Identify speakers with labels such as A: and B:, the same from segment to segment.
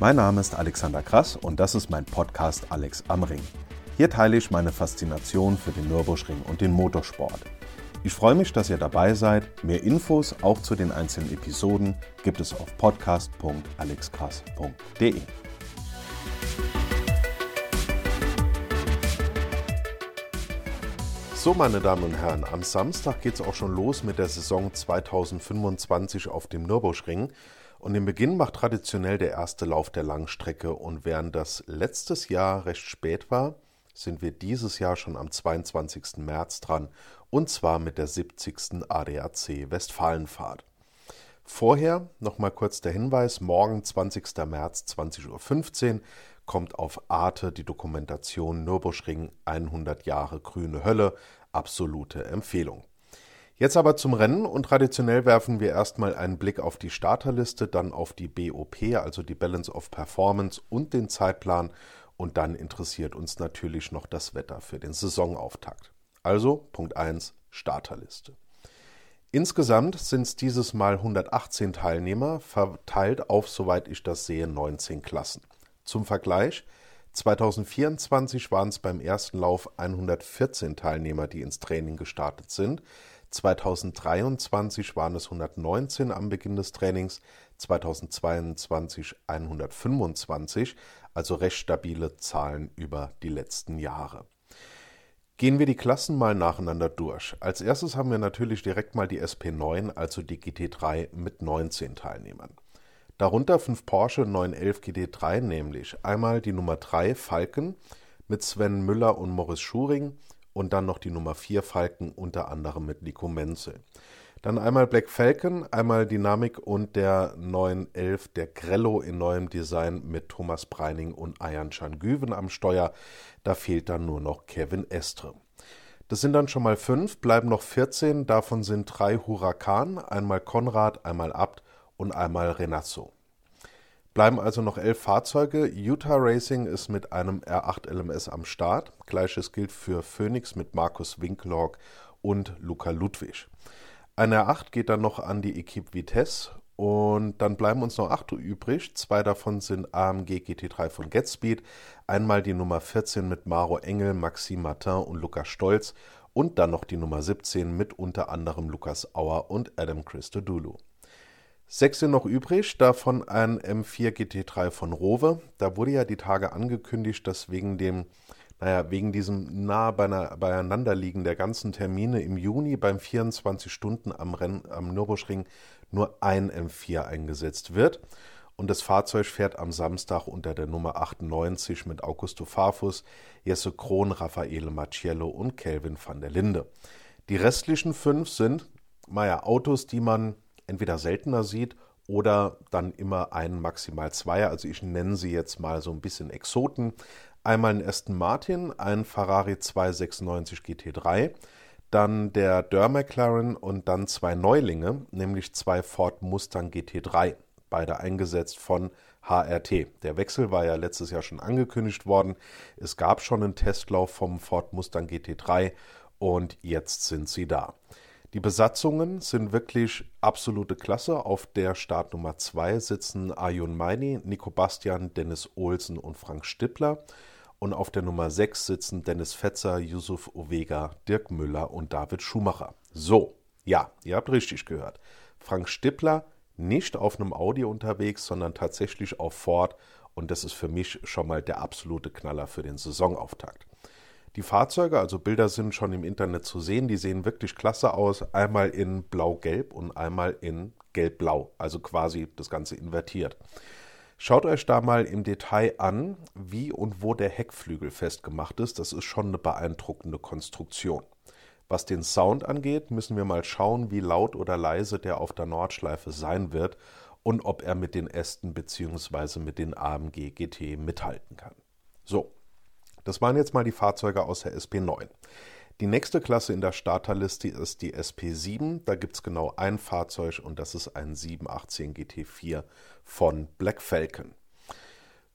A: Mein Name ist Alexander Krass und das ist mein Podcast Alex am Ring. Hier teile ich meine Faszination für den Nürburgring und den Motorsport. Ich freue mich, dass ihr dabei seid. Mehr Infos auch zu den einzelnen Episoden gibt es auf podcast.alexkrass.de. So, meine Damen und Herren, am Samstag geht es auch schon los mit der Saison 2025 auf dem Nürburgring. Und den Beginn macht traditionell der erste Lauf der Langstrecke. Und während das letztes Jahr recht spät war, sind wir dieses Jahr schon am 22. März dran. Und zwar mit der 70. ADAC Westfalenfahrt. Vorher nochmal kurz der Hinweis, morgen 20. März 20.15 Uhr kommt auf Arte die Dokumentation Nürburgring 100 Jahre grüne Hölle. Absolute Empfehlung. Jetzt aber zum Rennen und traditionell werfen wir erstmal einen Blick auf die Starterliste, dann auf die BOP, also die Balance of Performance und den Zeitplan und dann interessiert uns natürlich noch das Wetter für den Saisonauftakt. Also Punkt 1, Starterliste. Insgesamt sind es dieses Mal 118 Teilnehmer, verteilt auf, soweit ich das sehe, 19 Klassen. Zum Vergleich, 2024 waren es beim ersten Lauf 114 Teilnehmer, die ins Training gestartet sind. 2023 waren es 119 am Beginn des Trainings, 2022 125, also recht stabile Zahlen über die letzten Jahre. Gehen wir die Klassen mal nacheinander durch. Als erstes haben wir natürlich direkt mal die SP9, also die GT3 mit 19 Teilnehmern. Darunter 5 Porsche 911 GT3, nämlich einmal die Nummer 3 Falken mit Sven Müller und Moritz Schuring, und dann noch die Nummer 4 Falken, unter anderem mit Nico Menzel. Dann einmal Black Falcon, einmal Dynamic und der 911, der Grello in neuem Design mit Thomas Breining und Ayan Can-Güven am Steuer. Da fehlt dann nur noch Kevin Estre. Das sind dann schon mal 5, bleiben noch 14, davon sind 3 Huracan, einmal Konrad, einmal Abt und einmal Renasso. Bleiben also noch 11 Fahrzeuge. Utah Racing ist mit einem R8 LMS am Start. Gleiches gilt für Phoenix mit Markus Winkelhock und Luca Ludwig. Ein R8 geht dann noch an die Equipe Vitesse und dann bleiben uns noch 8 übrig. 2 davon sind AMG GT3 von GetSpeed. Einmal die Nummer 14 mit Maro Engel, Maxime Martin und Lukas Stolz und dann noch die Nummer 17 mit unter anderem Lukas Auer und Adam Christodoulou. 6 sind noch übrig, davon ein M4 GT3 von Rowe. Da wurde ja die Tage angekündigt, dass wegen diesem nahe beieinanderliegen der ganzen Termine im Juni beim 24 Stunden am Rennen am Nürburgring nur ein M4 eingesetzt wird. Und das Fahrzeug fährt am Samstag unter der Nummer 98 mit Augusto Farfus, Jesse Krohn, Raffaele Macchiello und Kelvin van der Linde. Die restlichen 5 sind Autos, die man entweder seltener sieht oder dann immer einen, maximal 2. Also ich nenne sie jetzt mal so ein bisschen Exoten. Einmal ein Aston Martin, ein Ferrari 296 GT3, dann der Dörr McLaren und dann 2 Neulinge, nämlich 2 Ford Mustang GT3, beide eingesetzt von HRT. Der Wechsel war ja letztes Jahr schon angekündigt worden. Es gab schon einen Testlauf vom Ford Mustang GT3 und jetzt sind sie da. Die Besatzungen sind wirklich absolute Klasse. Auf der Startnummer 2 sitzen Ayun Meini, Nico Bastian, Dennis Olsen und Frank Stippler. Und auf der Nummer 6 sitzen Dennis Fetzer, Yusuf Ovega, Dirk Müller und David Schumacher. So, ja, ihr habt richtig gehört. Frank Stippler nicht auf einem Audi unterwegs, sondern tatsächlich auf Ford. Und das ist für mich schon mal der absolute Knaller für den Saisonauftakt. Die Fahrzeuge, also Bilder sind schon im Internet zu sehen, die sehen wirklich klasse aus. Einmal in Blau-Gelb und einmal in Gelb-Blau, also quasi das Ganze invertiert. Schaut euch da mal im Detail an, wie und wo der Heckflügel festgemacht ist. Das ist schon eine beeindruckende Konstruktion. Was den Sound angeht, müssen wir mal schauen, wie laut oder leise der auf der Nordschleife sein wird und ob er mit den Aston bzw. mit den AMG GT mithalten kann. So. Das waren jetzt mal die Fahrzeuge aus der SP9. Die nächste Klasse in der Starterliste ist die SP7. Da gibt es genau ein Fahrzeug und das ist ein 718 GT4 von Black Falcon.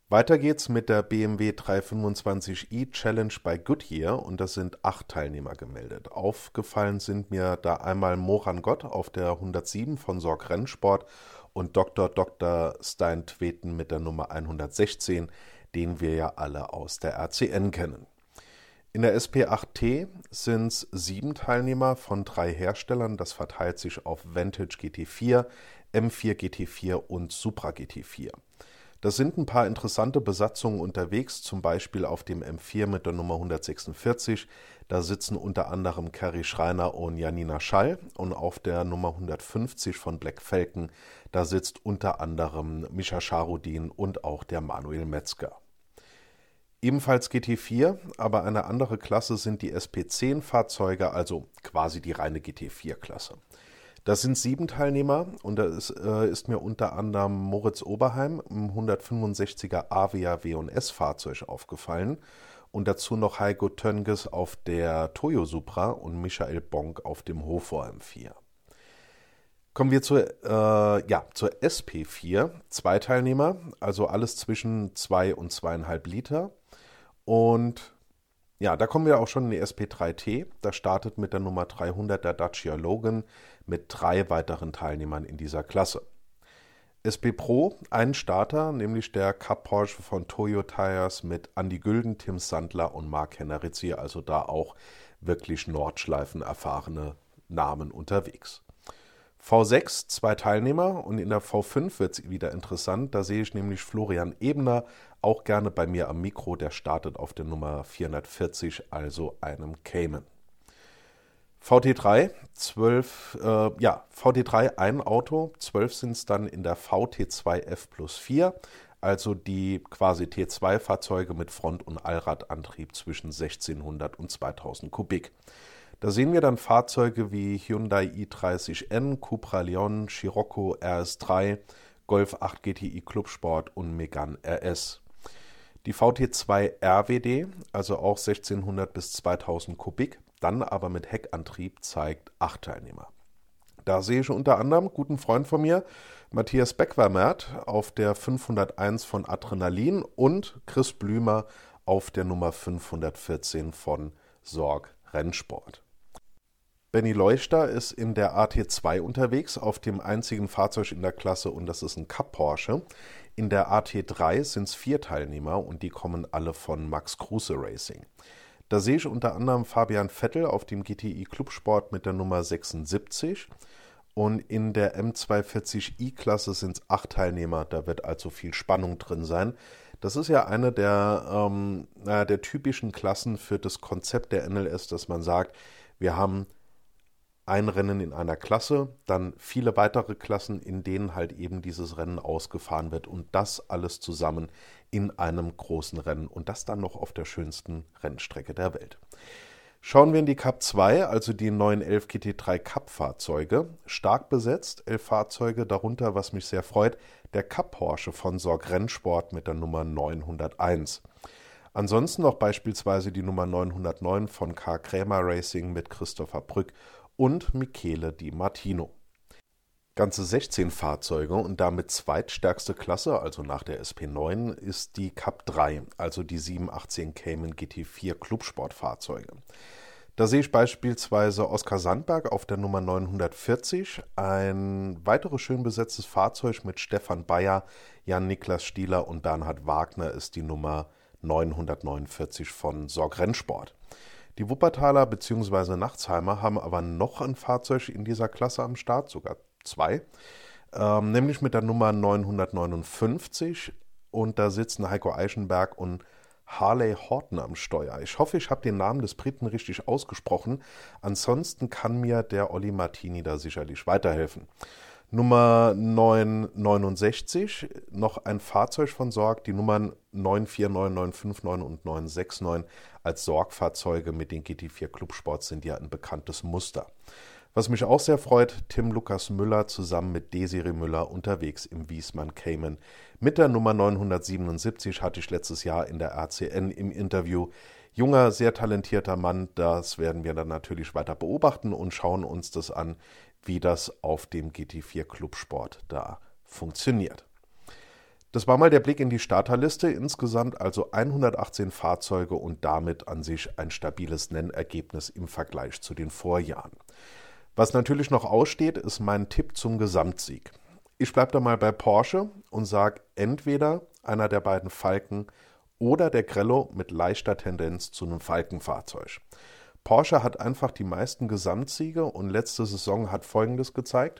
A: Weiter geht's mit der BMW 325i Challenge bei Goodyear und das sind 8 Teilnehmer gemeldet. Aufgefallen sind mir da einmal Moran Gott auf der 107 von Sorg Rennsport und Dr. Stein Tweten mit der Nummer 116, den wir ja alle aus der RCN kennen. In der SP8T sind es 7 Teilnehmer von 3 Herstellern. Das verteilt sich auf Vantage GT4, M4 GT4 und Supra GT4. Das sind ein paar interessante Besatzungen unterwegs, zum Beispiel auf dem M4 mit der Nummer 146. Da sitzen unter anderem Carrie Schreiner und Janina Schall. Und auf der Nummer 150 von Black Falcon, da sitzt unter anderem Mischa Scharudin und auch der Manuel Metzger. Ebenfalls GT4, aber eine andere Klasse sind die SP10-Fahrzeuge, also quasi die reine GT4-Klasse. Das sind 7 Teilnehmer und da ist mir unter anderem Moritz Oberheim im 165er Avia W&S-Fahrzeug aufgefallen und dazu noch Heiko Tönges auf der Toyo Supra und Michael Bonk auf dem Hofor M4. Kommen wir zur SP4, 2 Teilnehmer, also alles zwischen 2 und 2,5 Liter. Und ja, da kommen wir auch schon in die SP3T. Da startet mit der Nummer 300 der Dacia Logan mit 3 weiteren Teilnehmern in dieser Klasse. SP Pro, ein Starter, nämlich der Cup Porsche von Toyo Tires mit Andi Gülden, Tim Sandler und Marc Hennerizzi, also da auch wirklich Nordschleifen erfahrene Namen unterwegs. V6, 2 Teilnehmer und in der V5 wird es wieder interessant. Da sehe ich nämlich Florian Ebner, auch gerne bei mir am Mikro, der startet auf der Nummer 440, also einem Cayman. VT3, VT3 ein Auto, 12 sind es dann in der VT2F plus 4, also die quasi T2-Fahrzeuge mit Front- und Allradantrieb zwischen 1600 und 2000 Kubik. Da sehen wir dann Fahrzeuge wie Hyundai i30N, Cupra Leon, Scirocco RS3, Golf 8 GTI Clubsport und Megane RS. Die VT2 RWD, also auch 1600 bis 2000 Kubik, dann aber mit Heckantrieb, zeigt 8 Teilnehmer. Da sehe ich unter anderem einen guten Freund von mir, Matthias Beckwermert, auf der 501 von Adrenalin und Chris Blümer auf der Nummer 514 von Sorg Rennsport. Benny Leuchter ist in der AT2 unterwegs, auf dem einzigen Fahrzeug in der Klasse und das ist ein Cup Porsche. In der AT3 sind es 4 Teilnehmer und die kommen alle von Max Kruse Racing. Da sehe ich unter anderem Fabian Vettel auf dem GTI Clubsport mit der Nummer 76 und in der M240i-Klasse sind es 8 Teilnehmer, da wird also viel Spannung drin sein. Das ist ja eine der typischen Klassen für das Konzept der NLS, dass man sagt, wir haben ein Rennen in einer Klasse, dann viele weitere Klassen, in denen halt eben dieses Rennen ausgefahren wird und das alles zusammen in einem großen Rennen und das dann noch auf der schönsten Rennstrecke der Welt. Schauen wir in die Cup 2, also die 911 GT3 Cup Fahrzeuge, stark besetzt, 11 Fahrzeuge, darunter, was mich sehr freut, der Cup Porsche von Sorg Rennsport mit der Nummer 901. Ansonsten noch beispielsweise die Nummer 909 von K. Krämer Racing mit Christopher Brück und Michele Di Martino. Ganze 16 Fahrzeuge und damit zweitstärkste Klasse, also nach der SP9, ist die Cup 3, also die 718 Cayman GT4 Clubsportfahrzeuge. Da sehe ich beispielsweise Oskar Sandberg auf der Nummer 940, ein weiteres schön besetztes Fahrzeug mit Stefan Bayer, Jan-Niklas Stieler und Bernhard Wagner ist die Nummer 949 von Sorg Rennsport. Die Wuppertaler bzw. Nachtsheimer haben aber noch ein Fahrzeug in dieser Klasse am Start, sogar 2, nämlich mit der Nummer 959 und da sitzen Heiko Eichenberg und Harley Horton am Steuer. Ich hoffe, ich habe den Namen des Briten richtig ausgesprochen, ansonsten kann mir der Olli Martini da sicherlich weiterhelfen. Nummer 969, noch ein Fahrzeug von Sorg, die Nummern 949, 959 und 969 als Sorg-Fahrzeuge mit den GT4 Clubsports sind ja ein bekanntes Muster. Was mich auch sehr freut, Tim Lukas Müller zusammen mit Desiree Müller unterwegs im Wiesmann Cayman. Mit der Nummer 977 hatte ich letztes Jahr in der RCN im Interview. Junger, sehr talentierter Mann, das werden wir dann natürlich weiter beobachten und schauen uns das an, wie das auf dem GT4 Clubsport da funktioniert. Das war mal der Blick in die Starterliste, insgesamt also 118 Fahrzeuge und damit an sich ein stabiles Nennergebnis im Vergleich zu den Vorjahren. Was natürlich noch aussteht, ist mein Tipp zum Gesamtsieg. Ich bleibe da mal bei Porsche und sage entweder einer der beiden Falken oder der Grello mit leichter Tendenz zu einem Falkenfahrzeug. Porsche hat einfach die meisten Gesamtsiege und letzte Saison hat Folgendes gezeigt.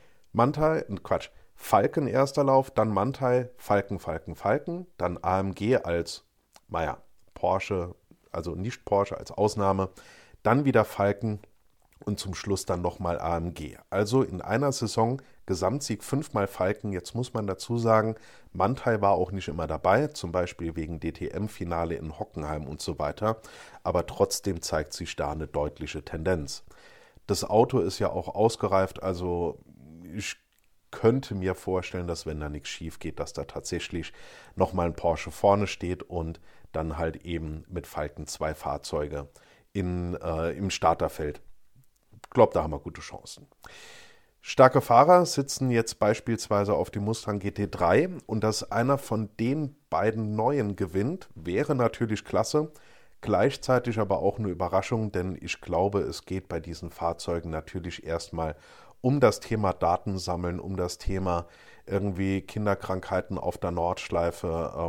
A: Falken erster Lauf, dann Manthey, Falken, Falken, Falken, dann AMG als, Porsche, also nicht Porsche als Ausnahme, dann wieder Falken und zum Schluss dann nochmal AMG. Also in einer Saison Gesamtsieg 5-mal Falken. Jetzt muss man dazu sagen, Manthey war auch nicht immer dabei, zum Beispiel wegen DTM-Finale in Hockenheim und so weiter. Aber trotzdem zeigt sich da eine deutliche Tendenz. Das Auto ist ja auch ausgereift, also ich könnte mir vorstellen, dass wenn da nichts schief geht, dass da tatsächlich nochmal ein Porsche vorne steht und dann halt eben mit Falken 2 Fahrzeuge im Starterfeld. Ich glaube, da haben wir gute Chancen. Starke Fahrer sitzen jetzt beispielsweise auf dem Mustang GT3 und dass einer von den beiden Neuen gewinnt, wäre natürlich klasse. Gleichzeitig aber auch eine Überraschung, denn ich glaube, es geht bei diesen Fahrzeugen natürlich erstmal um das Thema Datensammeln, um das Thema irgendwie Kinderkrankheiten auf der Nordschleife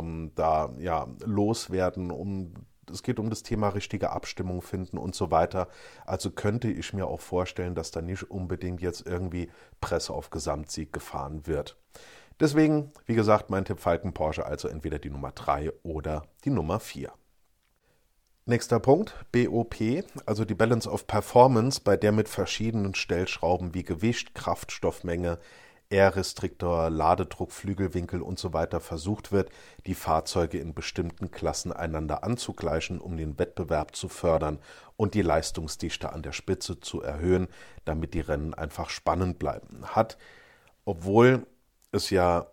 A: loswerden, es geht um das Thema richtige Abstimmung finden und so weiter. Also könnte ich mir auch vorstellen, dass da nicht unbedingt jetzt irgendwie Presse auf Gesamtsieg gefahren wird. Deswegen, wie gesagt, mein Tipp Falken Porsche, also entweder die Nummer 3 oder die Nummer 4. Nächster Punkt, BOP, also die Balance of Performance, bei der mit verschiedenen Stellschrauben wie Gewicht, Kraftstoffmenge, R-Restriktor, Ladedruck, Flügelwinkel und so weiter versucht wird, die Fahrzeuge in bestimmten Klassen einander anzugleichen, um den Wettbewerb zu fördern und die Leistungsdichte an der Spitze zu erhöhen, damit die Rennen einfach spannend bleiben. Obwohl es ja,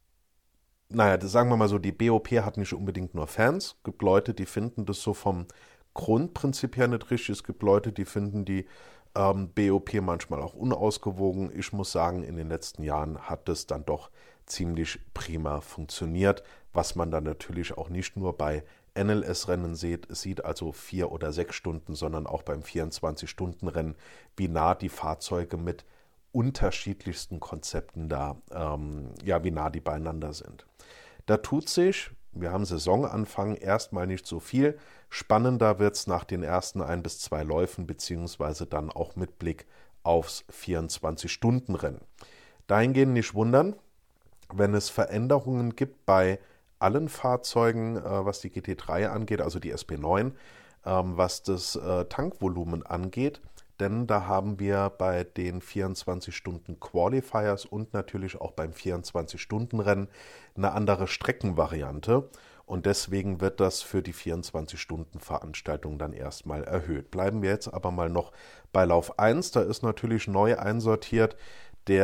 A: sagen wir mal so, die BOP hat nicht unbedingt nur Fans. Es gibt Leute, die finden das so vom Grundprinzip her nicht richtig. Es gibt Leute, die finden die BOP manchmal auch unausgewogen. Ich muss sagen, in den letzten Jahren hat das dann doch ziemlich prima funktioniert, was man dann natürlich auch nicht nur bei NLS-Rennen sieht, also 4 oder 6 Stunden, sondern auch beim 24-Stunden-Rennen, wie nah die Fahrzeuge mit unterschiedlichsten Konzepten wie nah die beieinander sind. Da tut sich, wir haben Saisonanfang, erstmal nicht so viel. Spannender wird es nach den ersten 1 bis 2 Läufen, beziehungsweise dann auch mit Blick aufs 24-Stunden-Rennen. Dahingehend nicht wundern, wenn es Veränderungen gibt bei allen Fahrzeugen, was die GT3 angeht, also die SP9, was das Tankvolumen angeht. Denn da haben wir bei den 24-Stunden-Qualifiers und natürlich auch beim 24-Stunden-Rennen eine andere Streckenvariante. Und deswegen wird das für die 24-Stunden-Veranstaltung dann erstmal erhöht. Bleiben wir jetzt aber mal noch bei Lauf 1. Da ist natürlich neu einsortiert die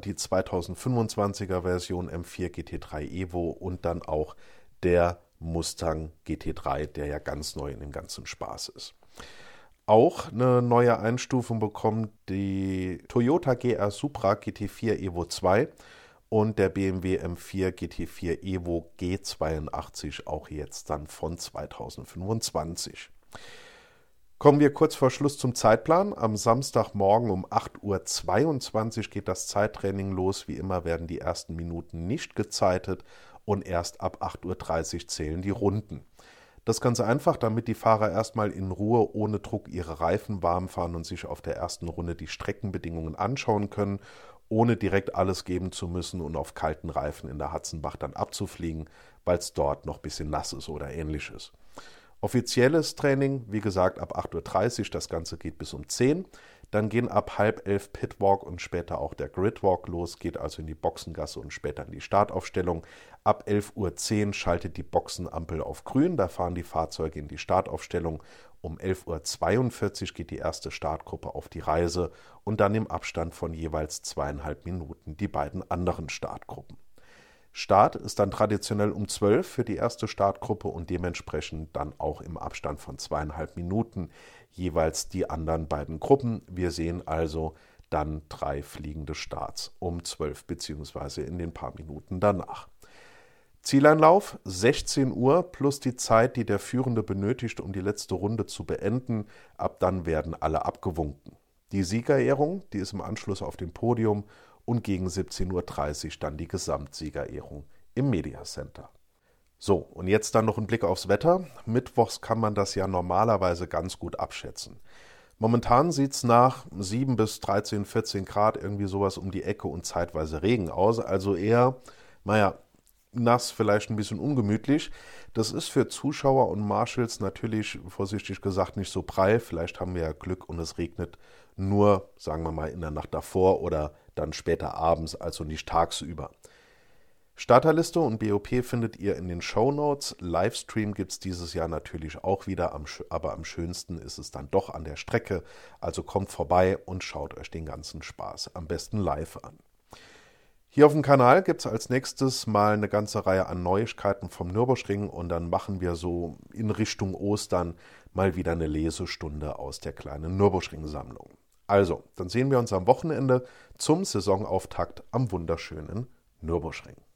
A: 2025er Version M4 GT3 Evo und dann auch der Mustang GT3, der ja ganz neu in dem ganzen Spaß ist. Auch eine neue Einstufung bekommt die Toyota GR Supra GT4 Evo 2 und der BMW M4 GT4 Evo G82 auch jetzt dann von 2025. Kommen wir kurz vor Schluss zum Zeitplan. Am Samstagmorgen um 8:22 Uhr geht das Zeittraining los. Wie immer werden die ersten Minuten nicht gezeitet und erst ab 8:30 Uhr zählen die Runden. Das ist ganz einfach, damit die Fahrer erstmal in Ruhe ohne Druck ihre Reifen warm fahren und sich auf der ersten Runde die Streckenbedingungen anschauen können, ohne direkt alles geben zu müssen und auf kalten Reifen in der Hatzenbach dann abzufliegen, weil es dort noch ein bisschen nass ist oder ähnliches. Offizielles Training, wie gesagt, ab 8:30 Uhr, das Ganze geht bis um 10 Uhr. Dann gehen ab 10:30 Pitwalk und später auch der Gridwalk los, geht also in die Boxengasse und später in die Startaufstellung. Ab 11:10 Uhr schaltet die Boxenampel auf grün, da fahren die Fahrzeuge in die Startaufstellung. Um 11:42 Uhr geht die erste Startgruppe auf die Reise und dann im Abstand von jeweils 2,5 Minuten die beiden anderen Startgruppen. Start ist dann traditionell um 12 Uhr für die erste Startgruppe und dementsprechend dann auch im Abstand von 2,5 Minuten jeweils die anderen beiden Gruppen. Wir sehen also dann 3 fliegende Starts um 12 bzw. in den paar Minuten danach. Zieleinlauf 16 Uhr plus die Zeit, die der Führende benötigt, um die letzte Runde zu beenden. Ab dann werden alle abgewunken. Die Siegerehrung, die ist im Anschluss auf dem Podium und gegen 17:30 Uhr dann die Gesamtsiegerehrung im Media Center. So, und jetzt dann noch ein Blick aufs Wetter. Mittwochs kann man das ja normalerweise ganz gut abschätzen. Momentan sieht es nach 7 bis 13, 14 Grad, irgendwie sowas um die Ecke und zeitweise Regen aus. Also eher, nass, vielleicht ein bisschen ungemütlich. Das ist für Zuschauer und Marshals natürlich, vorsichtig gesagt, nicht so prall. Vielleicht haben wir ja Glück und es regnet nur, sagen wir mal, in der Nacht davor oder dann später abends, also nicht tagsüber. Starterliste und BOP findet ihr in den Shownotes. Livestream gibt es dieses Jahr natürlich auch wieder, aber am schönsten ist es dann doch an der Strecke. Also kommt vorbei und schaut euch den ganzen Spaß am besten live an. Hier auf dem Kanal gibt es als nächstes mal eine ganze Reihe an Neuigkeiten vom Nürburgring und dann machen wir so in Richtung Ostern mal wieder eine Lesestunde aus der kleinen Nürburgring-Sammlung. Also, dann sehen wir uns am Wochenende zum Saisonauftakt am wunderschönen Nürburgring.